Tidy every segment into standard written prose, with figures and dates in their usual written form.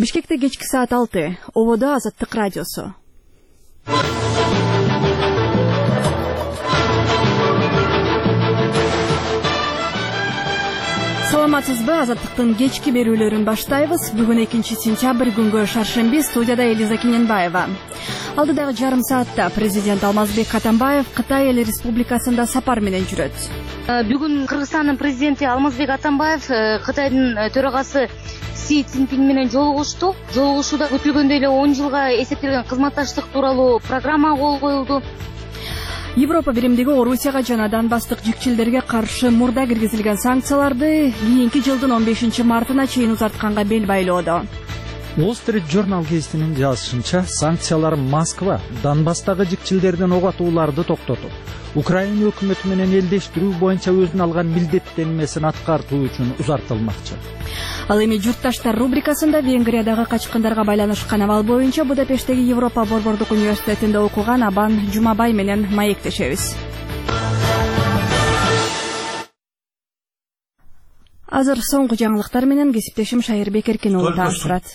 Бишкекте кечки саат 6. Ободо Азаттык радиосу. Саламатсызбы, Азаттыктын кечки берүүлөрүн баштайбыз. Бүгүн 2-сентябрь күнгө шаршемби, студияда Элиза Киненбаева. Алдыдагы жарым саатта президент Алмазбек Атамбаев Кытай Эл Республикасында сапар менен жүрөт. Бүгүн Кыргызстандын президенти Алмазбек Атамбаев Кытайдын төрагасы Си Цзиньпин менен жолугушту. Жолугушууда күтүлгөндөй эле 10 жылга эсептелген кызматташтык тууралуу программа кол коюлду. Европа биримдиги Орусияга жана Донбасстык жикчилдерге каршы мурда киргизилген санкцияларды кийинки жылдын 15 мартына чейин узартканга бел байлоодо. Wall Street Journal гезитинин жазышынча, санкциялар Москва Донбасстагы жикчилдерден ок атууларды токтотуп, Украина өкмөтү менен элдештирүү боюнча өзүнө алган милдеттенмесин аткартуу үчүн узартылмакчы. Ал эми журтташтар рубрикасында Венгриядагы качкындарга байланышкан абал боюнча Будапешттеги Европа борбордук университетинде окуган Абан Жумабай менен маектешебиз. Азыр соңку жаңылыктар менен кесиптешим Шайырбек Эркен уулу таанышат.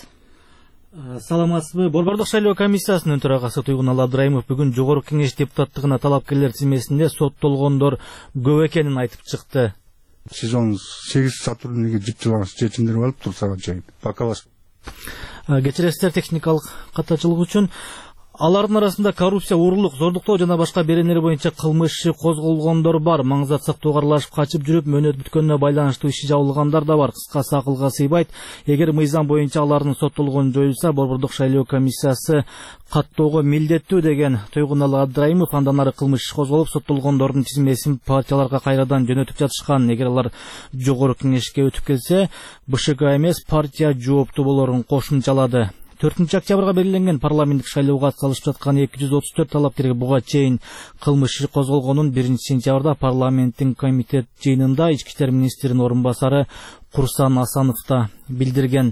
Саламатсызбы. Борбордук шайлоо комиссиясынын төрагасы Туйгунал Абдрайымов бүгүн Жогорку Кеңеш депутаттыгына талапкерлер тизмесинде соттолгондор көп экенин айтып чыкты. Сезон 8 сотрудники жипчиланган чечимдер алып турсага чейин. Бакалаш. Кечиресиздер техникалык катачылык үчүн. Алардын арасында коррупция, уурулук, зордуктоо жана башка беренелер боюнча кылмыш иши козголгондор бар. Маңызат сактоого аралашып качып жүрүп, мөөнөт бүткөнүнө байланыштуу иши жабылгандар да бар. Кыскасы акылга сыйбайт. Эгер мыйзам боюнча алардын соттолгону жоюлса, борбордук шайлоо комиссиясы каттоого милдеттүү деген Туйгунал Абдрайымов андан ары кылмыш иши козголуп, соттолгондордун тизмесин партияларга кайрадан жөнөтүп жатышкан. Эгер алар жогорку кеңешке өтүп келсе, БШК эмес, партия жооптуу болорун кошумчалады. 4-октябрга белгиленген парламенттик шайлоого атсалышып жаткан 234 талапкерге буга чейин кылмыш иши козголгонун 1-сентябрда парламенттин комитет жыйынында ички иштер министринин орун басары Курсан Асанов да билдирген.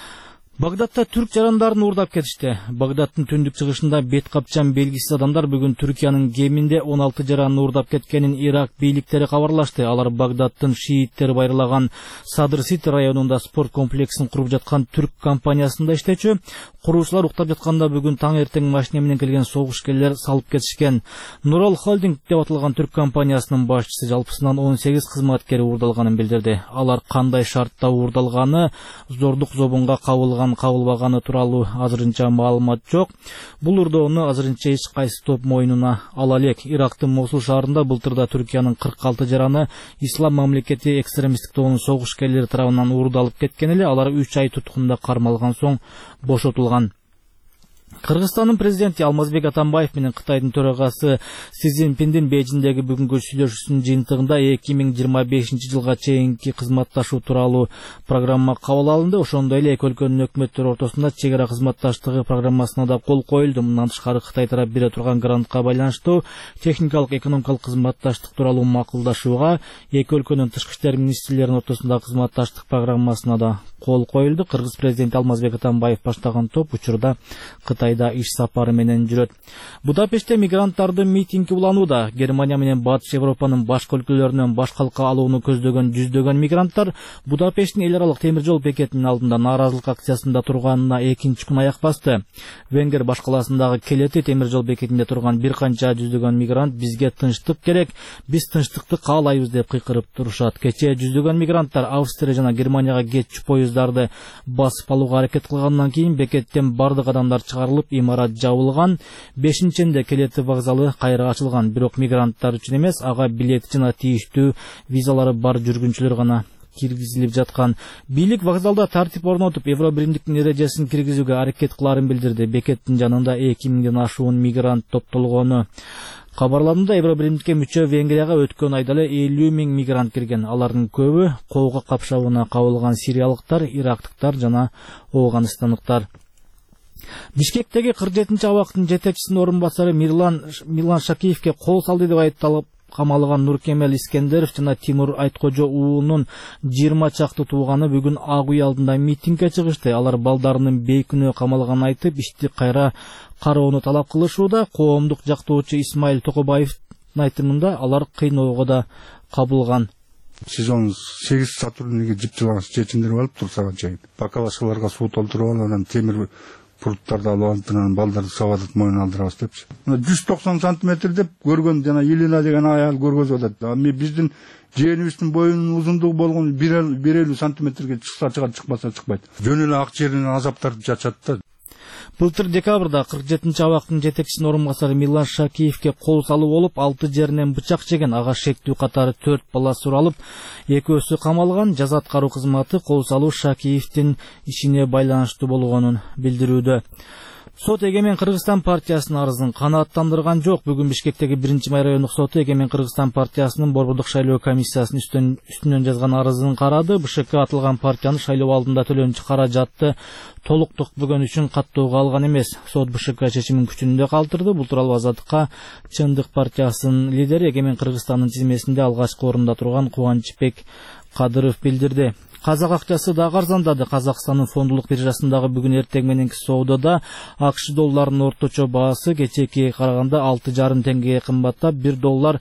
Багдадта түрк жарандарын уурдап кетишти. Багдадтын түндүк чыгышында бет капчан белгисиз адамдар бүгүн Түркиянын кеминде 16 жаранды уурдап кеткенин Ирак бийликтери кабарлашты. Алар Багдадтын шииттери байырлаган Садр-Сити районунда спорт комплексин куруп жаткан түрк компаниясында иштечү. Куруучулар уктап жатканда бүгүн таң эртең машина менен келген согушкерлер салып кетишкен. Нурал Холдинг деп аталган түрк компаниясынын башчысы жалпысынан 18 кызматкери уурдалганын билдирди. Алар кандай шартта уурдалганы, зордук зобунга кабылбаганы тууралуу азырынча маалымат жок. Бул уурдоону азырынча эч кайсы топ мойнуна ала элек. Ирактын Мосул шаарында былтырда Түркиянын 46 жараны Ислам мамлекети экстремисттик тобунун согушкерлери тарабынан уурдалып кеткен эле. Алар 3 ай туткунда кармалган соң бошотулган. Кыргызстандын президенти Алмазбек Атамбаев менен Кытайдын төрагасы Си Цзиньпиндин Бейжиңдеги бүгүнкү сүйлөшүүсүнүн жыйынтыгында 2025 жылга чейинки кызматташуу тууралуу программа кабыл алынды. Ошондой эле эки өлкөнүн өкмөттөрү ортосунда чек ара кызматташтыгы программасына да кол коюлду. Мындан тышкары Кытай тарап бере турган грантка байланыштуу техникалык экономикалык кызматташтык тууралуу макулдашууга эки өлкөнүн тышкы иштер министрлеринин ортосунда кызматташтык программасына да кол коюлду. Кыргыз президенти Алмазбек Атамбаев баштаган топ учурда Кытайда иш сапары менен жүрөт. Будапештте мигранттардын митинги уланууда. Германия менен Батыш Европанын башка өлкөлөрүнөн баш калка алууну көздөгөн жүздөгөн мигранттар Будапешттин эл аралык темир жол бекетинин алдында нааразылык акциясында турганына экинчи күн аяк басты. Венгер баш калаасындагы Келети темир жол бекетинде турган бир канча жүздөгөн мигрант бизге тынчтык керек, биз тынчтыкты каалайбыз деп кыйкырып турушат. Кечээ жүздөгөн мигранттар Австрия жана Германияга кетчү поездарды басып алууга аракет кылгандан кийин бекеттен бардык адамдар чыгарылып, имарат жабылган. 5-нченде Келети вокзалы кайра ачылган. Бирок мигранттар үчүн эмес, ага билет жана тийиштүү визалары бар жүргүнчүлөр гана киргизилип жаткан. Бийлик вокзалда тартип орнотуп, евро биримдиктин эрежесин киргизүүгө аракет кыларын билдирди. Бекеттин жанында 2000ден ашуун мигрант топтолгону кабарланууда. Евро биримдикке мүчө Венгрияга өткөн айда эле 50 000 мигрант кирген. Алардын көбү коого капшабына кабылган сириялыктар, ирактыктар жана афганстандыктар. Бишкектеги 47-нчи абактын жетекчисинин орун басары Мирлан Шакиевке кол салды деп айыпталып камалган Нуркемел Искендеров жана Тимур Айткожо уулунун 20 чакты тууганы бүгүн Ак үй алдында митингге чыгышты. Алар балдарынын бейкүнөө камалганын айтып, ишти кайра кароону талап кылышууда. Коомдук жактоочу Исмаил Токобаевдин айтымында алар кыйноого да кабылган. Сиз onu 8 Сатурнге жипчилаңыз чечиндирип алып турсага чейин. Бакалашкаларга суу толтуруп алып, анан темир пруттарды алып алып, анан балдарды сабатып моюн алдырабыз депчи. 190 сантиметр деп көргөн жана Елена деген аял көргөзүп атат. Эми биздин жээнибиздин боюнун узундугу болгон 1,50 сантиметрге чыкса чыгат, чыкпаса чыкпайт. Жөн эле ак жеринен азаптарды чачат да. Былтыр декабрда 47-чи абактын жетекчисинин орун басары Милан Шакиевке кол салуу болуп, 6 жеринен бычак жеген, ага шектүү катары 4 бала суралып, экөөсү камалган. Жаза аткаруу кызматы кол салуу Шакиевдин ишине байланыштуу болгонун билдирүүдө. Сот Эгемен Кыргызстан партиясынын арызын канааттандырган жок. Бүгүн Бишкектеги 1-май райондук соту Эгемен Кыргызстан партиясынын борбордук шайлоо комиссиясынын үстүнөн жазган арызын карады. БШК атылган партияны шайлоо алдында төлөнчү каражатты толуктук бүгөн үчүн каттоого алган эмес. Сот БШК чечимин күчүндө калтырды. Бул тууралуу Азаттыкка Чындык партиясынын лидери Эгемен Кыргызстандын тизмесинде алгачкы орунда турган Кубанычбек Кадыров билдирди. Казак акчасы да арзандады. Казакстандын фондулук биржасындагы бүгүн эртең мененки соодада АКШ долларынын орточо баасы кечээкиге караганда 6,5 теңгеге кымбаттап, 1 доллар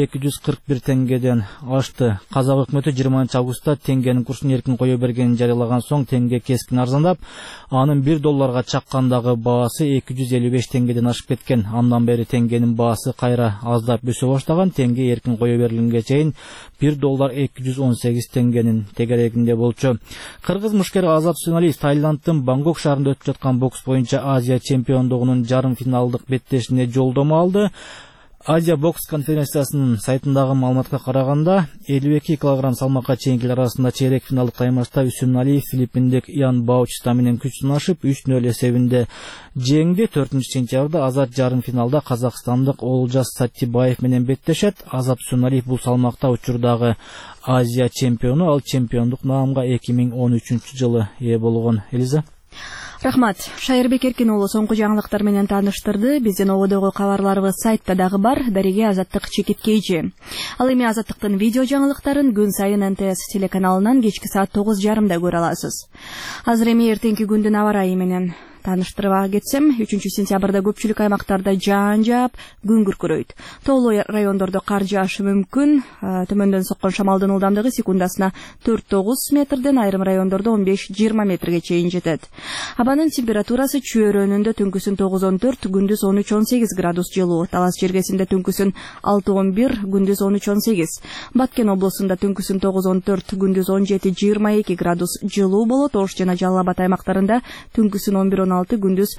241 теңгеден ашты. Казак өкмөтү 20 августта теңгенин курсун эркин кое бергенин жарыялаган соң теңге кескин арзандап, анын 1 долларга чаккандагы баасы 255 теңгеден ашып кеткен. Андан бери теңгенин баасы кайра аздап өсө баштаган. Теңге эркин кое берилгенге чейин 1 доллар 218 теңгенин тегерегинде болчу. Кыргыз мушкери Азат Үсеналиев Таиланддын Бангкок шаарында өтүп жаткан бокс боюнча Азия чемпиондугунун жарым финалдык беттешине жолдомо алды. Азия бокс конференциясынын сайтындагы маалыматка караганда 52 кг салмакка чейинкилер арасында чейрек финалдык таймашта Үсеналиев филиппиндик Ян Баучта менен күч сынашып 3-0 эсебинде жеңди. 4-сентябрда Азат жарым финалда казакстандык Олжас Саттибаев менен беттешет. Азат Үсеналиев бул салмакта учурдагы Азия чемпиону, ал чемпиондук наамга 2013-жылы ээ болгон. Элиза. Рахмат. Шайырбек Эркин уулу соңку жаңылыктар менен тааныштырды. Биздин ободогу кабарларыбыз сайтта дагы бар. Дареге Азаттык Чекиткейчи. Ал эми Азаттыктын видео жаңылыктарын күн сайын НТС телеканалынан кечки саат 9:30 көрө аласыз. Азыр эми эртеңки күндүн аба ырайы менен тааныштырып кетсем, 3-сентябрда көпчүлүк аймактарда жаан жаап, күн күркүрөйт. Тоолуу райондордо кар жаашы мүмкүн. Төмөндөн соккон шамалдын ылдамдыгы секундасына 4-9 метрден, айрым райондордо 15-20 метрге чейин жетет. Абанын температурасы чөйрөнүндө түнкүсүн 9-14, күндүз 13-18 градус жылуу. Талас жергесинде түнкүсүн 6-11, күндүз 13-18. Баткен облусунда түнкүсүн 9-14, күндүз 17-22 градус жылуу болот. Ош жана Жалал Абад аймактарында түнкүсүн 11-16, күндүз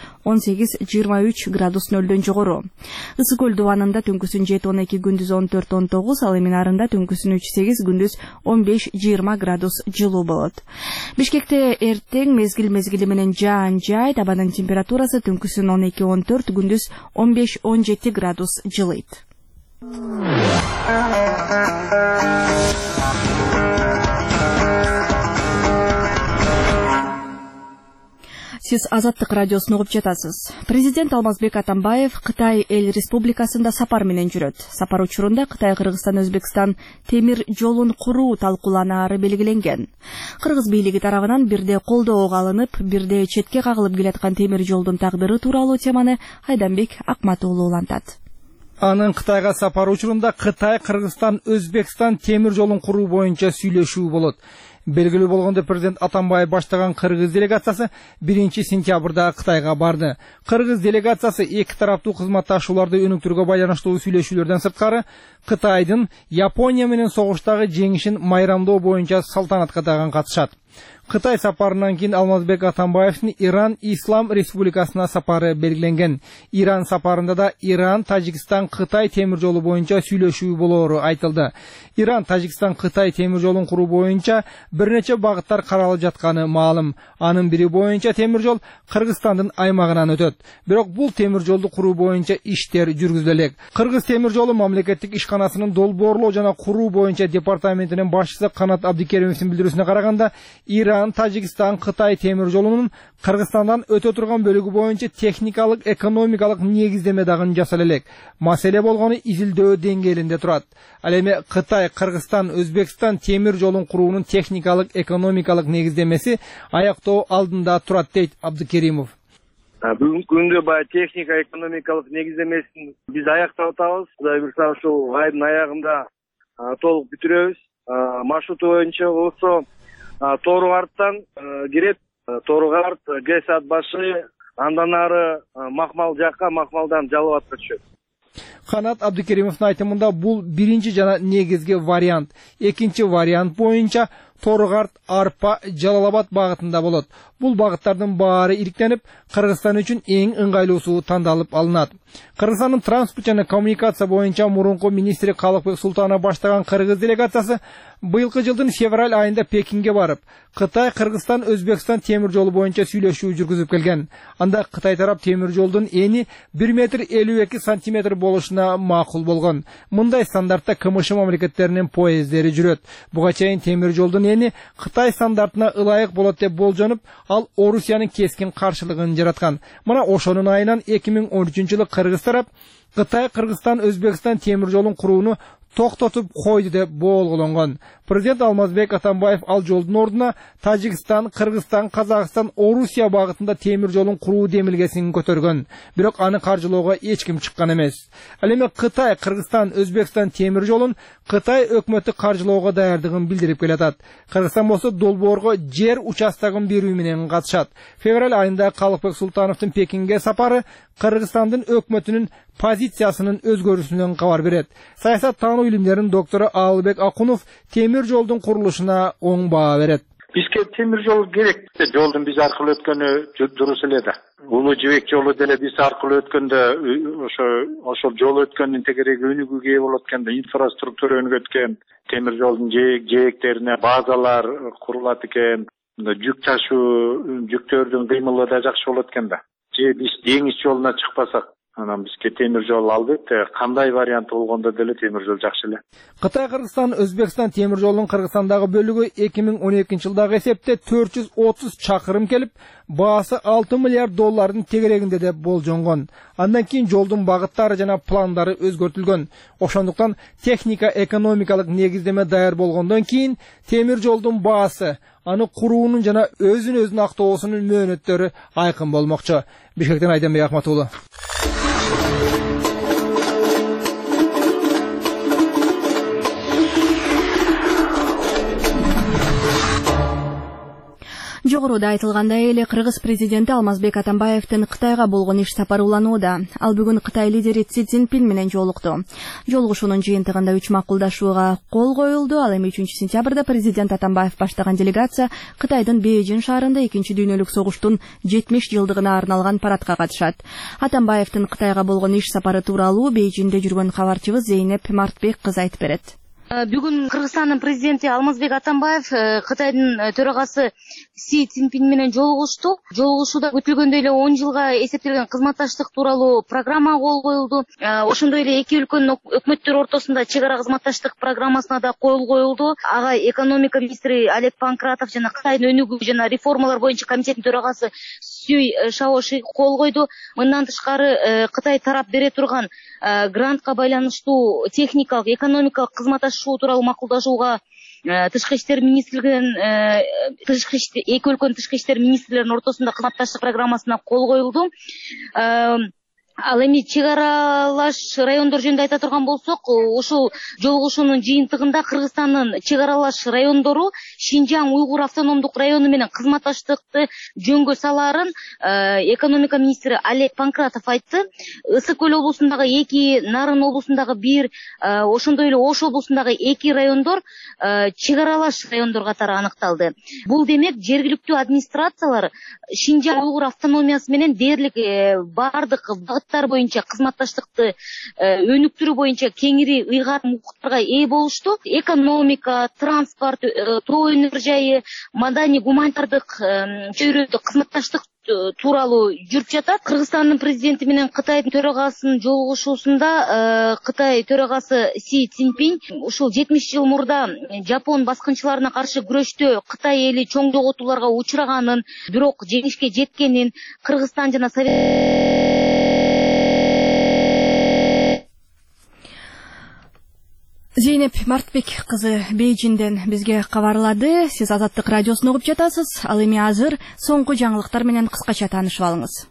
18-23 градус нөлдөн жогору. Ысык көл дубанында түнкүсүн 7-12, күндүз 14-19, ал эми нарында түнкүсүн 3-8, күндүз 15-20 градус жылуу болот. Бишкекте эртең мезгил менен жаан жайт, абанын температурасы түнкүсүн 12-14, күндүз 15-17 градус жылыйт. Сиз Азаттык радиосун угуп жатасыз. Президент Алмазбек Атамбаев Кытай эл республикасында сапар менен жүрөт. Сапар учурунда Кытай, Кыргызстан, Өзбекстан темир жолун куруу талкууланаары белгиленген. Кыргыз бийлиги тарабынан бирде колдоого алынып, бирде четке кагылып келаткан темир жолдун тагдыры тууралуу теманы Айданбек Акматуулу улантат. Анын Кытайга сапары учурунда Кытай, Кыргызстан, Өзбекстан темир жолун куруу боюнча сүйлөшүү болот. Белгилүү болгондой, президент Атамбаев баштаган кыргыз делегациясы 1-сентябрда Кытайга барды. Кыргыз делегациясы эки тараптуу кызматташууларды өнүктүрүүгө байланыштуу сүйлөшүүлөрдөн сырткары Кытайдын Япония менен согуштагы жеңишин майрамдоо боюнча салтанатка дагы катышат. Кытай сапарынан кийин Алмазбек Атамбаевдин Иран Ислам Республикасына сапары белгиленген. Иран сапарында да Иран, Тажикстан, Кытай темир жолу боюнча сүйлөшүү болоору айтылды. Иран, Тажикстан, Кытай темир жолун куруу боюнча бир нече багыттар каралып жатканы маалым. Анын бири боюнча темир жол Кыргызстандын аймагынан өтөт. Бирок бул темир жолду куруу боюнча иштер жүргүзүлө элек. Кыргыз темир жолу мамлекеттик ишканасынын долбоорлоо жана куруу боюнча департаментинин башчысы Канат Абдикеримовдин билдирүүсүнө караганда, Иран, Тажикстан, Кытай темир жолунун Кыргызстандан өтө турган бөлүгү боюнча техникалык, экономикалык негиздеме дагы жасала элек. Маселе болгону изилдөө деңгээлинде турат. Ал эми Кытай, Кыргызстан, Өзбекстан темир жолун куруунун техникалык, экономикалык негиздемеси аяктоо алдында турат, дейт Абдикеримов. Бүгүнкү күндө баягы техника, экономикалык негиздемесин биз аяктап атабыз. Кудай буюрса ушул айдын аягында толук бүтүрөбүз. маршруту боюнча болсо Тооругарттан кирет, Тооругарт, ГЭС ат башы, андан ары Макмал жакка, Макмалдан Жалал Абадка түшөт. Канат Абдыкеримовдун айтымында бул биринчи жана негизги вариант. Экинчи вариант боюнча Тооругарт, Арпа, Жалал Абад багытында болот. Бул багыттардын баары иликтенип, Кыргызстан үчүн эң ыңгайлуусу тандалып алынат. Кыргызстандын транспорт жана коммуникация боюнча мурунку министри Калыкбек Султанов баштаган кыргыз делегациясы быйылкы жылдын февраль айында Пекинге барып, Кытай, Кыргызстан, Өзбекстан темир жолу боюнча сүйлөшүү жүргүзүп келген. Анда Кытай тарап темир жолдун эни 1 метр 52 сантиметр болушуна макул болгон. Мындай стандартта КМШ мамлекеттеринин поезддери жүрөт. Буга чейин темир жолдун эни Кытай стандартына ылайык болот деп болжонуп, ал Орусиянын кескин каршылыгын жараткан. Мына ошонун айынан 2013-жылы Кыргыз тарап Кытай, Кыргызстан, Өзбекстан темир жолун курууну токтотуп койду деп болгологон. Президент Алмазбек Атамбаев ал жолдун ордуна Тажикстан, Кыргызстан, Казакстан, Орусия багытында темир жолун куруу демилгесин көтөргөн. Бирок аны каржылоого эч ким чыккан эмес. Ал эми Кытай, Кыргызстан, Өзбекстан темир жолун Кытай өкмөтү каржылоого даярдыгын билдирип келатат. Кыргызстан болсо долбоорго жер участогун берүү менен катышат. Февраль айында Калыкбек Султановдун Пекинге сапары Кыргызстандын өкмөтүнүн позициясынын өзгөрүүсүнөн кабар берет. Саясат таануу илимдеринин доктору Алыбек Акунов темир жолдун курулушуна оң баа берет. Бизге темир жол керек. Жолдун биз аркылуу өткөнү дурус эле да. Улуу жибек жолу деле биз аркылуу өткөндө ошол жол өткөндүн тегереги өнүгүүгө ээ болот экен да, инфраструктура өнүгөт экен, темир жолдун жээктерине базалар курулат экен, жүк ташуу, жүктөрдүн кыймылы да жакшы болот экен да. Же биз деңиз жолуна чыкпасак, анан бизге темир жол албетте кандай вариант болгондо деле темир жол жакшы эле. Кытай, Кыргызстан, Өзбекстан темир жолунун Кыргызстандагы бөлүгү 2012-жылдагы эсепте 430 чакырым келип, баасы $6 миллиард тегерегинде деп болжонгон. Андан кийин жолдун багыттары жана пландары өзгөртүлгөн. Ошондуктан техника экономикалык негиздеме даяр болгондон кийин темир жолдун баасы, аны куруунун жана өзүн актоосунун мөөнөттөрү айкын болмокчу. Бишкектен Айденбек Ахматуулу. Жогоруда айтылгандай эле Кыргыз президенти Алмазбек Атамбаевдин Кытайга болгон иш сапары уланууда. Ал бүгүн Кытай лидери Си Цзиньпин менен жолукту. Жолугушуунун жыйынтыгында 3 макулдашууга кол коюлду. Ал эми 3-сентябрда президент Атамбаев баштаган делегация Кытайдын Бейжин шаарында 2-дүйнөлүк согуштун 70 жылдыгына арналган парадка катышат. Атамбаевдин Кытайга болгон иш сапары тууралуу Бейжинде жүргөн кабарчыбыз Зейнеп Мартбек кыз айтып берет. Бүгүн Кыргызстандын президенти Алмазбек Атамбаев Кытайдын төрагасы Си Цзиньпин менен жолугушту. Жолугушууда күтүлгөндөй эле 10 жылга эсептелген кызматташтык тууралуу программа кол коюлду. Ошондой эле эки өлкөнүн өкмөттөр ортосунда чек ара кызматташтык программасына да кол коюлду. Ага экономика министри Олег Панкратов жана Кытайдын өнүгүү жана реформалар боюнча комитеттин төрагасы Сюй Шаоши кол койду. Мындан тышкары Кытай тарап бере турган грантка байланыштуу техникалык, экономикалык кызматташуу тууралуу макулдашууга тышкы иштер министрлигинин эки өлкөнүн тышкы иштер министрлеринин ортосунда кызматташтык программасына кол коюлду. Ал эми чек аралаш райондор жөнүндө айта турган болсок, ошол жолугушуунун жыйынтыгында Кыргызстандын чек аралаш райондору Шинжаң Уйгур автономдук району менен кызматташтыкты жөнгө салаарын экономика министри Олег Панкратов айтты. Ысык көл облусундагы 2, Нарын облусундагы 1, ошондой эле Ош облусундагы 2 райондор чек аралаш райондор катары аныкталды. Бул демек жергиликтүү администрациялар Шинжаң Уйгур автономиясы менен дээрлик бардык боюнча кызматташтыкты өнүктүрүү боюнча кеңири ыйгарым укуктарга ээ болушту. Экономика, транспорт, тоо өнөр жайы, маданий гуманитардык чөйрөдө кызматташтык тууралуу жүрүп жатат. Кыргызстандын президенти менен Кытайдын төрагасынын жолугушуусунда Кытай төрагасы Си Цзиньпин ушул 70 жыл мурда Жапон баскынчыларына каршы күрөштө Кытай эли чоң жоготууларга учураганын, бирок жеңишке жеткенин, Кыргызстан жана Зейнеп Мартбек кызы Бейжинден бизге кабарлады. Сиз Азаттык радиосун угуп жатасыз. Ал эми азыр соңку жаңылыктар менен кыскача таанышып алыңыз.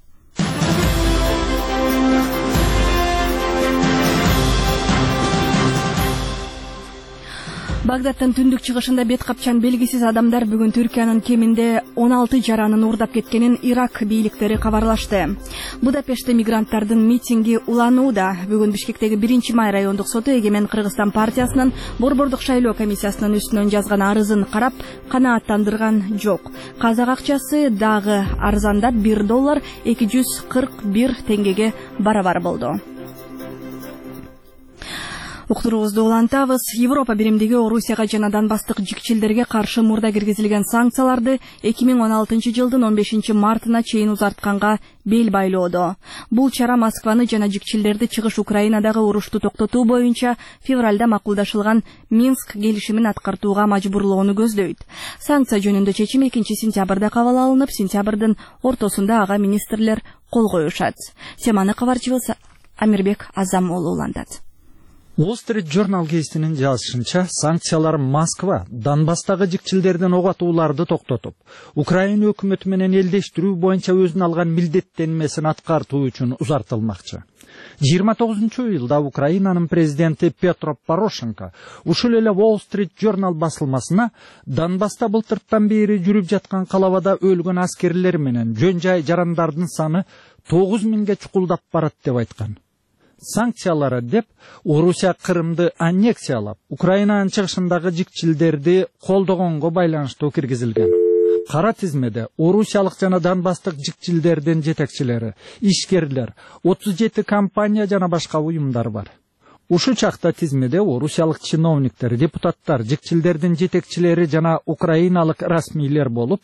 Багдадтын түндүк чыгышында бет капчан белгисиз адамдар бүгүн Түркиянын кеминде 16 жаранын уурдап кеткенин Ирак бийликтери кабарлашты. Будапештте мигранттардын митинги уланууда. Бүгүн Бишкектеги 1-май райондук соту Эгемен Кыргызстан партиясынын борбордук шайлоо комиссиясынын үстүнөн жазган арызын карап, канааттандырган жок. Казак акчасы дагы арзандап $1 241 теңгеге барабар болду. Уктуруубузду улантабыз. Европа биримдиги Орусияга жана Донбасстык жикчилдерге каршы мурда киргизилген санкцияларды 2016 жылдын 15 мартына чейин узартканга бел байлоодо. Бул чара Москваны жана жикчилдерди чыгыш Украинадагы урушту токтотуу боюнча февралда макулдашылган Минск келишимин аткартууга мажбурлоону көздөйт. Санкция жөнүндө чечим 2-сентябрда кабыл алынып, сентябрдын ортосунда ага министрлер кол коюшат. Теманы кабарчыбыз Амирбек Азамолу улантат. Wall Street Journal гезитинин жазышынча, санкциялар Москва Донбасстагы жикчилдердин ок атууларды токтотуп, Украина өкмөтү менен элдештирүү боюнча өзүнө алган милдеттенмесин аткартуу үчүн узартылмакчы. 29-июлда Украинанын президенти Петро Порошенко ушул эле Wall Street Journal басылмасына Донбасста былтырттан бери жүрүп жаткан калабада өлгөн аскерлер менен жөн-жай жарандардын саны 9000ге чукулдап барат деп айткан. Санкциялары деп Орусия Крымды аннексиялап, Украинанын чыгышындагы жикчилдерди колдогонго байланыштуу киргизилген. Кара тизмеде орусиялык жана Донбасстык жикчилдердин жетекчилери, ишкерлер, 37 компания жана башка уюмдар бар. Ушу чакта тизмеде орусиялык чиновниктер, депутаттар, жикчилдердин жетекчилери жана украиналык расмийлер болуп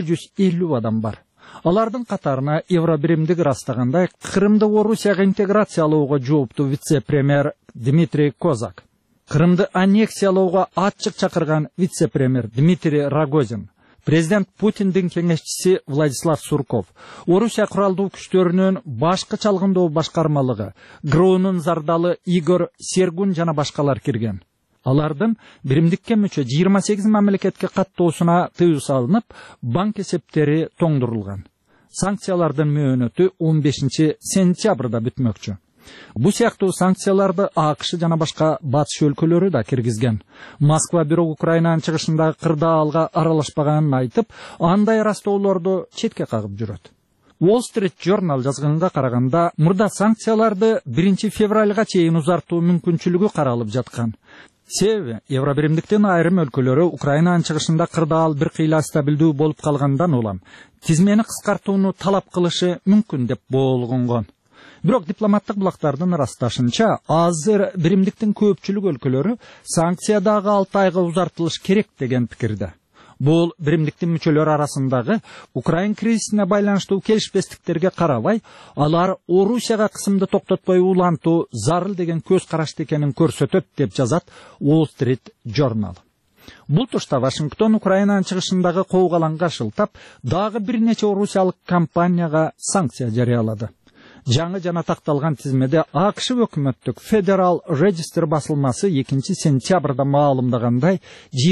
150 адам бар. Алардын катарына Евробиримдик ырастагандай Крымды Орусияга интеграциялоого жооптуу вице-премьер Дмитрий Козак, Крымды аннексиялоого ачык чакырган вице-премьер Дмитрий Рогозин, президент Путиндин кеңешчиси Владислав Сурков, Орусия куралдуу күчтөрүнүн башкы чалгындоо башкармалыгы ГРУнун зардалы Игорь Сергун жана башкалар кирген. Алардын биримдикке мүчө 28 мамлекетке каттоосуна тыюу салынып, банк эсептери тоңдурулган. Санкциялардын мөөнөтү 15 сентябрда бүтмөкчү. Бу сыяктуу санкцияларды АКШ жана башка батыш өлкөлөрү да киргизген. Москва бирок Украинанын чыгышындагы кырдаалга аралашпаганын айтып, андай растоолорду четке кагып жүрөт. Wall Street Journal жазганга караганда, мурда санкцияларды 1 февралга чейин узартуу мүмкүнчүлүгү каралып жаткан. Себеби Евробиримдиктин айрым өлкөлөрү Украинанын чыгышында кырдаал бир кыйла стабилдүү болуп калгандан улам тизмени кыскартууну талап кылышы мүмкүн деп болгонгон. Бирок дипломаттык булактардын ырасташынча, азыр биримдиктин көпчүлүк өлкөлөрү санкция дагы 6 айга узартылыш керек деген пикирде. Бул биримдиктин мүчөлөрү арасындагы Украин кризисине байланыштуу келишпестиктерге карабай, алар Орусияга кысымды токтотпой улантуу зарыл деген көз карашты экенин көрсөтөт деп жазат Wall Street Journal. Бул тушта Вашингтон Украинанын чыгышындагы коогаланга шылтап, дагы бир нече орусиялык компанияга санкция жарыялады. Жаңы жана такталган тизмеде АКШ өкмөттүк Federal Register басылмасы 2 сентябрда маалымдагандай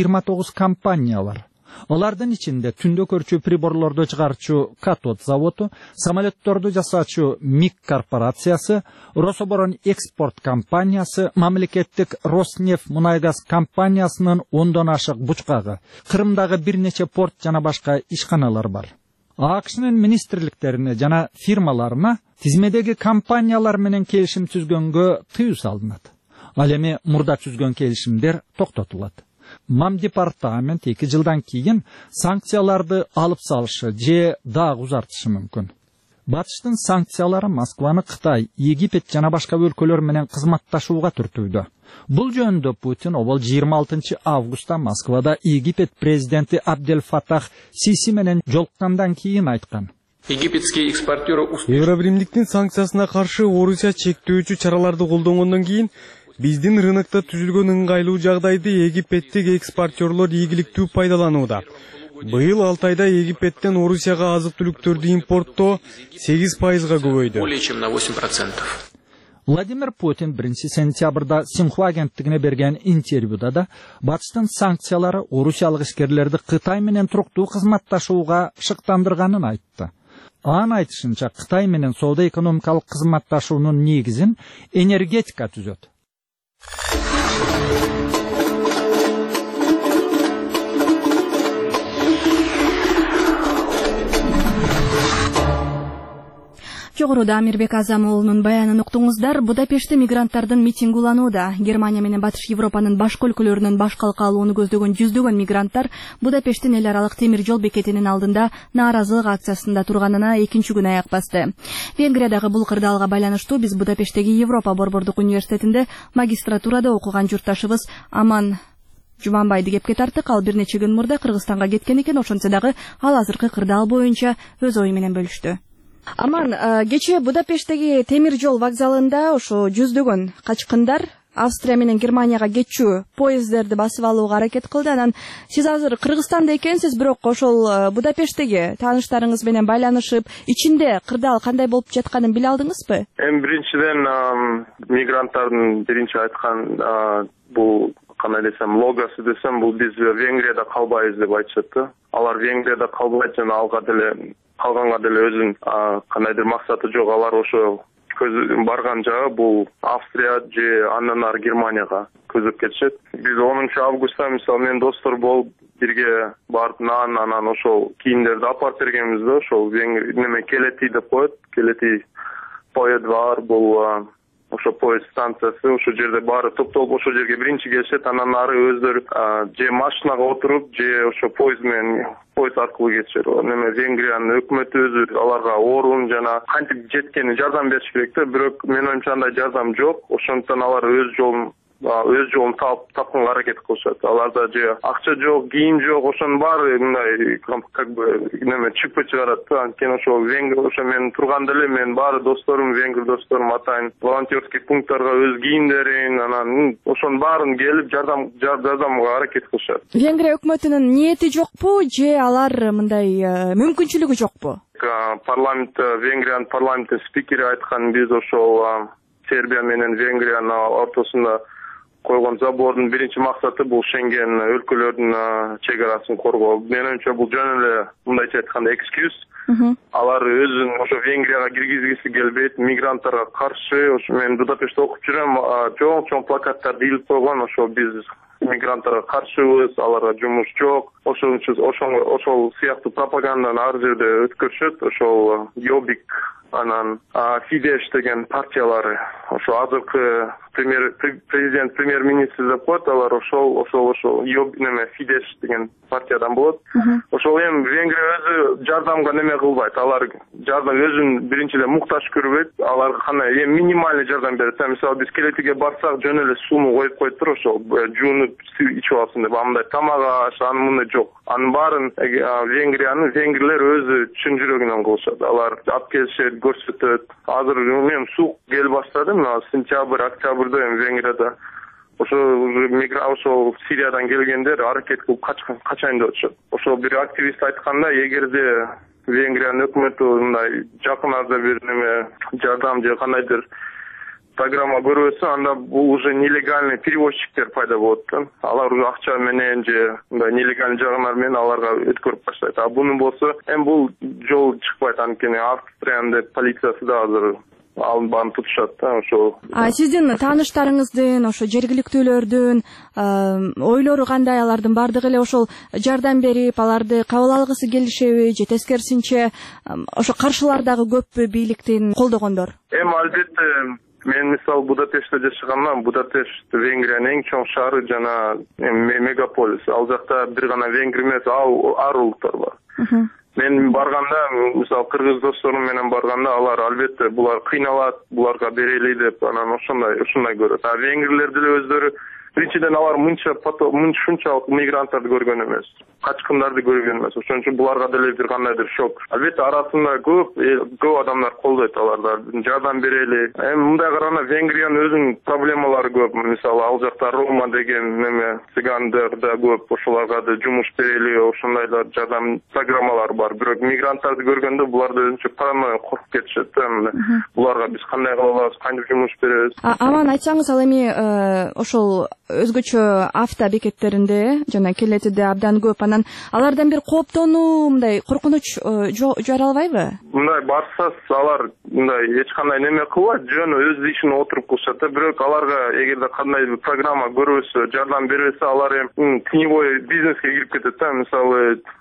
29 компания бар. Алардын ичинде түндө көрчү приборлорду чыгарчу Катод заводу, самолетторду жасаачу МИГ корпорациясы, Рособорон экспорт компаниясы, мамлекеттик Роснефть мунайгаз компаниясынын 10дон ашык бучкагы, Крымдагы бир нече порт жана башка ишканалар бар. АКШнын министрликтерине жана фирмаларына тизмедеги компаниялар менен келишим түзгөнгө тыюу салынат. Ал эми мурда түзгөн келишимдер токтотулат. Мамдепартамент 2 жылдан кийин санкцияларды алып салышы же дагы узартышы мүмкүн. Батыштын санкциялары Москваны Кытай, Египет жана башка өлкөлөр менен кызматташууга түртүүдө. Бул жөнүндө Путин обол 26 августта Москвада Египет президенти Абдель Фатах Сиси менен жолуккандан кийин айткан. Египетские экспортеры Евробиримдиктин санкциясына каршы Орусия чектөөчү чараларды колдонгондон кийин биздин рынокто түзүлгөн ыңгайлуу жагдайды египеттик экспортерлор ийгиликтүү пайдаланууда. Быйыл 6 айда Египеттен Орусияга азык-түлүктөрдү импорттоо 8%га көбөйдү. Более чем на 8%. Владимир Путин 1 сентябрда Синхуа агенттигине берген интервьюда да батыштын санкциялары орусиялык ишкерлерди Кытай менен туруктуу кызматташууга шыктандырганын айтты. Анын айтышынча, Кытай менен соода-экономикалык кызматташуунун негизин энергетика түзөт. Жогоруда Амирбек Азам уулунун баянын уктуңуздар. Будапештте мигранттардын митинги уланууда. Германия менен Батыш Европанын башка өлкөлөрүнөн баш калка алууну көздөгөн жүздөгөн мигранттар Будапешттин эл аралык темир жол бекетинин алдында нааразылык акциясында турганына экинчи күн аяк басты. Венгриядагы бул кырдаалга байланыштуу биз Будапешттеги Европа борбордук университетинде магистратурада окуган журтташыбыз Аман Жуманбайды кепке тарттык. Ал бир нече күн мурда Кыргызстанга кеткен экен. Ошентсе дагы ал азыркы кырдаал боюнча өз ою менен бөлүштү. Аман, кечээ Будапешттеги темир жол вокзалында ошо жүздөгөн качкындар Австрия менен Германияга кетчү поездерди басып алууга аракет кылды. Анан сиз азыр Кыргызстанда экенсиз, бирок ошол Будапешттеги тааныштарыңыз менен байланышып, ичинде кырдаал кандай болуп жатканын биле алдыңызбы? Биринчиден мигранттардын биринчи айткан бул кандай десем, логосы десем, бул биз Венгрияда калбайбыз деп айтышат. Алар Венгрияда калбайт жана алга деле калганга деле өзүнүн кандайдыр максаты жок. Алар ошо барган жагы бул Австрия же андан ары Германияга көзөп кетишет. Биз 10 августта мисалы менен достор болуп бирге барып анан ошол кийимдерди апарып бергенбиз да. Ошол неме Келети деп коет. Келети поезд бар, бул ошо поезд станциясы, ошол жерде баары топтолуп ошол жерге биринчи келишет. Анан ары өздөрү же машинага отуруп, же ошо поезд аркылуу кетишет. Неме Венгриянын өкмөтү өзү аларга орун жана кантип жеткени жардам бериш керек да. Бирок менин оюмча андай жардам жок. Ошондуктан алар өз жолун тапканга аракет кылышат. Аларда же акча жок, кийим жок, ошонун баары мындай как бы неме чипы чыгарат да. Анткени ошо мен турганда эле менин баары досторум, венгр досторум атайын волонтерский пункттарга өз кийимдерин, анан ошонун баарын келип жардамга аракет кылышат. Венгрия өкмөтүнүн ниети жокпу же алар мындай мүмкүнчүлүгү жокпу? Венгриянын парламенттин спикери айткан, биз ошол Сербия менен Венгриянын ортосунда койгон забордун биринчи максаты бул Шенген өлкөлөрдүн чек арасын коргоо. Менин оюмча бул жөн эле мындайча айтканда экскьюз. Алар өзүн ошо Венгрияга киргизгиси келбейт, мигранттарга каршы. Ошо мен Будапештте окуп жүрөм, чоң плакаттарды илип койгон, ошо биз мигранттарга каршыбыз, аларга жумуш жок. Ошол сыяктуу пропаганданы ар жерде өткөрүшөт. Ошол Йобик, анан Фидеш деген партиялары, ошо азыркы президент премьер-министр деп коет, алар ошол неме Фидеш деген партиядан болот. Ошол эми Венгрия өзү жардамга неме кылбайт. Алар жардам өзүн биринчиден муктаж көрбөйт. Аларга кандай минимальный жардам берет. Мисалы биз Келетиге барсак жөн эле сууну коюп коет, ошол жуунуп ичип алсын деп. Андай тамак аш, анын мындай жок. Анын баарын венгрлер өзү чын жүрөгүнөн кылышат. Алар алып келишет, көрсөтөт. Азыр мен суук кел баштады, сентябрь, октябрда Венгрияда ошо Сириядан келгендер аракет кылып качайын деп атышат. Ошол бир активист айтканда, эгерде Венгриянын өкмөтү мындай жакын арада бир неме жардам же кандайдыр программа көрбөсө, анда бул уже нелегальный перевозчиктер пайда болот да. Алар уже акча менен же мындай нелегальный жагынар менен аларга өткөрүп баштайт. Бунун болсо эми бул жол чыкпайт, анткени Австриянын полициясы да азыр алын баарын тутушат да. Ошол сиздин тааныштарыңыздын, ошо жергиликтүүлөрдүн ойлору кандай? Алардын бардыгы эле ошол жардам берип, аларды кабыл алгысы келишеби же тескерисинче ошо каршылар дагы көппү бийликтин колдогондор? Албетте мен мисалы Будапештте жашаганман. Будапешт Венгриянын эң чоң шаары жана мегаполис. Ал жакта бир гана венгр эмес, ар улуттар бар. Мен барганда, мисалы кыргыз досторум менен барганда, алар албетте булар кыйналат, буларга берели деп, анан ушундай көрөт. Венгрлер деле өздөрү биринчиден алар мынчалык мигранттарды көргөн эмес, качкындарды көргөн эмес. Ошон үчүн буларга деле бир кандайдыр шок. Албетте арасында көп адамдар колдойт аларды, жардам берели. Эми мындай караганда Венгриянын өзүнүн проблемалары көп. Мисалы ал жакта Рома деген неме цыгандар да көп, ошолорго да жумуш берели, ошондайлар жардам программалары бар. Бирок мигранттарды көргөндө булар да өзүнчө паранойя коркуп кетишет да. Буларга биз кандай кыла алабыз, кантип жумуш беребиз? Аман, айтсаңыз, ал эми ошол өзгөчө авто бекеттеринде жана Келетиде абдан көп. Анан алардан бир кооптонуу, мындай коркунуч жаралбайбы? Мындай барсас алар мындай эч кандай неме кылбайт, жөн өз ишине отуруп кылышат да. Бирок аларга эгерде кандай бир программа көрбөсө, жардам бербесе, алар теневой бизнеске кирип кетет да. Мисалы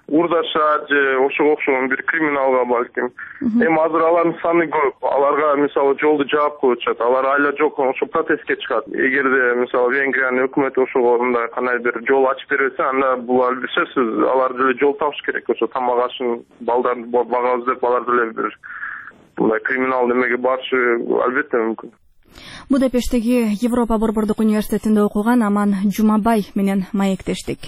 урдаша же ошого окшогон бир криминалга балким. Эми азыр алардын саны көп. Аларга мисалы жолду жаап коюп атышат. Алар айла жок ошо протестке чыгат. Эгерде мисалы Венгриянын өкмөтү ошого мындай кандай бир жол ачып берсе, анда булар сөзсүз алар деле жол табыш керек. Ошо тамак ашын балдарды багабыз деп алар деле бир мындай криминал немеге барышы албетте мүмкүн. Будапешттеги Европа Борбордук университетинде окуган Аман Жумабай менен маектештик.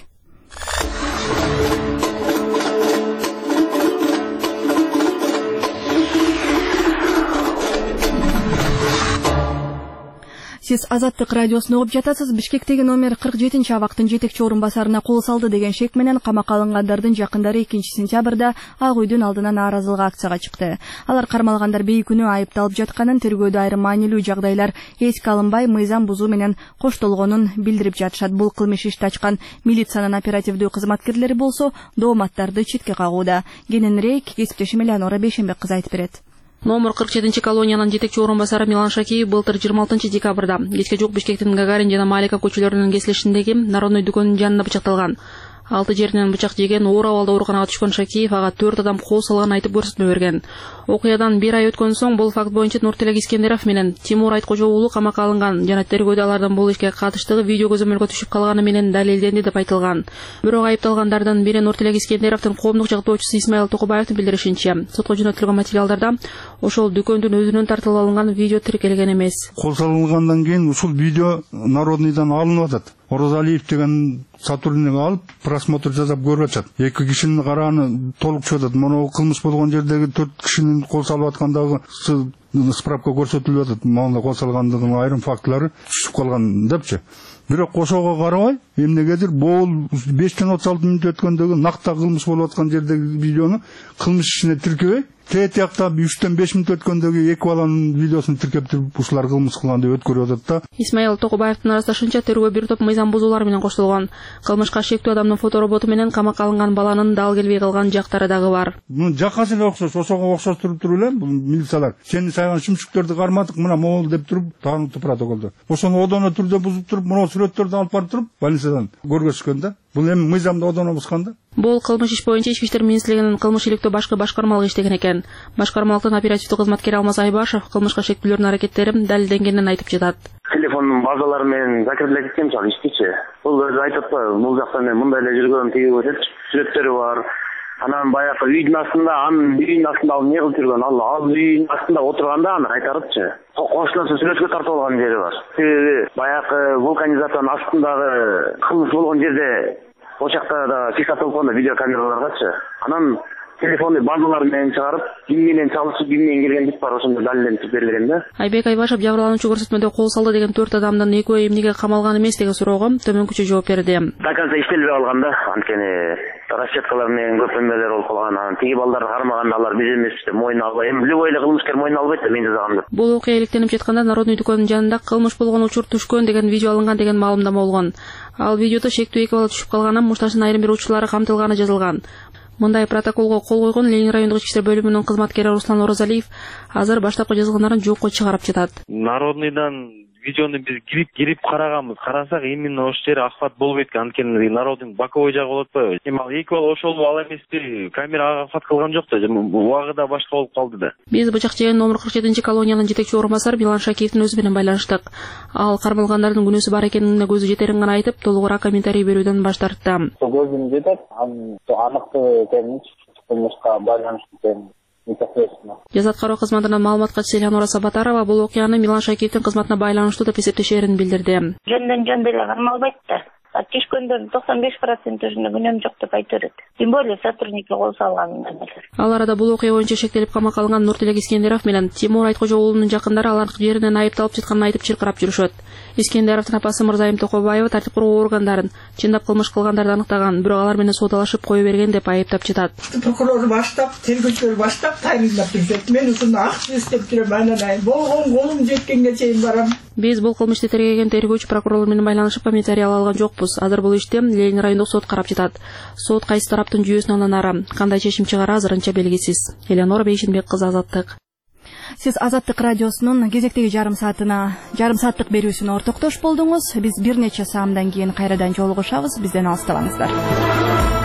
Сиз Азаттык радиосун угуп жатасыз. Бишкектеги номер 47-абактын жетекчи орун басарына кол салды деген шек менен камакка алынгандардын жакындары 2-сентябрда Ак үйдүн алдына нааразылык акцияга чыкты. Алар кармалгандар бейкүнүү айыпталып жатканын, тергөөдө айрым маанилүү жагдайлар эске алынбай, мыйзам бузуу менен коштолгонун билдирип жатышат. Бул кылмыш ишти ачкан милициянын оперативдүү кызматкерлери болсо дооматтарды четке кагууда. Кененирээк кесиптешим Элеонора Бейшенбек кызы айтып берет. Номер 47 колониянын жетекчи орун басары Милан Шакиев былтыр 26 декабрда кечке жок Бишкектин Гагарин жана Малика көчөлөрүнүн кесилишиндеги Народный дүкөнүнүн жанында бычакталган. 6 жеринен бычак жеген, оор абалда ооруканага түшкөн Шакиев ага 4 адам кол салганын айтып көрсөтмө берген. Окуядан 1 ай өткөн соң бул факт боюнча Нуртилек Искендеров менен Тимур Айткожо уулу камакка алынган жана тергөөдө алардын бул ишке катыштыгы видео көзөмөлгө түшүп калганы менен далилденди деп айтылган. Бирок айыпталгандардын бири Нуртилек Искендеровдун коомдук жактоочусу Исмаил Токубаевдин билдиришинче, сотко жөнөтүлгөн материалдарда ошол дүкөндүн өзүнөн тартылып алынган видео тиркелген эмес. Кол салынгандан кийин ушул видео Народныйдан алынып атат. Орозалиев деген сотрудниги алып просмотр жасап көрүп атышат. 2 кишинин карааны толук чыгып атат. Мына кылмыш болгон жердеги 4 кишинин кол салып аткандагы справка көрсөтүлүп атат. Мына кол салгандыгынын айрым фактылары түшүп калган депчи. Бирок ошого карабай, эмнегедир бул 5-36 мүнөт өткөндөгү накта кылмыш болуп аткан жердеги видеону кылмыш ишине тиркебей, тетиякта 3-5 мүнөт өткөндөгү 2 баланын видеосун тиркеп туруп ушулар кылмыш кылган деп өткөрүп атат да. Исмаил Токубаевдин арыздашынча тергөө бир топ мыйзам бузуулар менен коштолгон. Кылмышка шектүү адамдын фотороботу менен камакка алынган баланын дал келбей калган жактары дагы бар. Муну жакасы эле окшош, ошого окшоштуруп туруп эле бул милициялар сени сайган шүмшүктөрдү кармадык, мына могул деп туруп таанытып протоколдо. Ошону одоно түрдө бузуп туруп, мына сүрөттөрдү алып барып туруп больницадан көргөзүшкөн да. Бул эми мыйзамды одоно бузган да. Бул кылмыш иш боюнча Ички иштер министрлигинин кылмыш иликтөө башкы башкармалыгы иштеген экен. Башкармалыктын оперативдүү кызматкери Алмаз Айбашев кылмышка шектүүлөрдүн аракеттери далилденгенин айтып жатат. Телефондун базалары менен закреплять эткем чал иштичи. Бул өзү айтат да, бул жакта мен мындай эле жүргөнүм тиги өтөт, сүрөттөрү бар. Анан баягы үйдүн астында, анын үйдүн астында ал не кылып жүргөн, ал үйдүн астында отурганда аны кайтарыпчы. Кошуласы сүрөткө тартып алган жери бар. Баягы вулканизатордун астындагы кылмыш болгон жерде ошакта да фиксация болгон видеокамераларгачы. Анан телефонду базалар менен чыгарып, ким менен чалышып, ким менен келген деп бар, ошондо далилдентип берилген да. Айбек Айбашев жабырлануучу көрсөтмөдө кол салды деген 4 адамдын экөө эмнеге камалган эмес деген суроого төмөнкүчө жооп берди. Доказа иштелбей калган да, анткени расчеткалар менен көп эмелер болуп калган. Анан тиги балдар кармаганда алар биз эмес деп мойнуна албай, эми любой эле кылмышкер мойнуна албайт да, мен жасагам деп. Бул окуя иликтенип жатканда Народный дүкөнүнүн жанында кылмыш болгон учур түшкөн деген видео алынган деген маалымдама болгон. Ал видеодо шектүү 2 бала түшүп калганы, мушташтын айрым бир учурлары камтылганы жазылган. Мындай протоколго кол койгон Ленин райондук ички иштер бөлүмүнүн кызматкери Руслан Орозалиев азыр баштапкы жазылгандарын жокко чыгарып жатат. Народныйдан видеону биз кирип караганбыз. Карасак именно ошол жери охват болбойт экен. Анткени Народдун боковой жагы болот атпайбы? Эми ал 2 бала ошол ал эмеспи? Камера охват кылган жок да, убагы да башка болуп калды да. Биз бычак жеген номер 47 колониянын жетекчи орун басары Милан Шакиевдин өзү менен байланыштык. Ал кармалгандардын күнөөсү бар экенине көзү жетерин гана айтып, толугураак комментарий берүүдөн баш тартты. Көзүм жетет, аныктуу экенин, кылмышка байланыштуу экенин. Жаза аткаруу кызматынан маалымат катчысы Элеонора Сабатарова бул окуяны Милан Шакиевдин кызматына байланыштуу деп эсептешерин билдирди. Жөн деле кармалбайт да. Түшкөндөрдүн 95% өзүнө күнөөм жок деп айта берет. Тем более сотрудникке кол салган. Ал арада бул окуя боюнча шектелип камакка алынган Нуртилек Искендеров менен Тимур Айткожо уулунун жакындары алардын жеринен айыпталып жатканын айтып чыркырап жүрүшөт. Искендеровдун апасы Мырзайым Токобаева тартип куруу органдарын чындап кылмыш кылгандарды аныктаган, бирок алар менен соодалашып кое берген деп айыптап жатат. Прокурор баштап, тергөөчүлөр баштап тайындап жүрөт. Мен ушуну акча издеп жүрөм, анан болгон колум жеткенге чейин барам. Биз бул кылмышты тергеген тергөөчү прокурорлор менен байланышып комментарий ала алган жокпуз. Азыр бул ишти Ленин райондук сот карап жатат. Сот кайсы тараптын жүйөсүн андан ары кандай чечим чыгары азырынча белгисиз. Элеонора Бейшенбек кызы, Азаттык. Сиз Азаттык радиосунун кезектеги жарым сааттык берүүсүнө ортоктош болдуңуз. Биз бир нече саамдан кийин кайрадан жолугушабыз. Бизден алыстабаңыздар.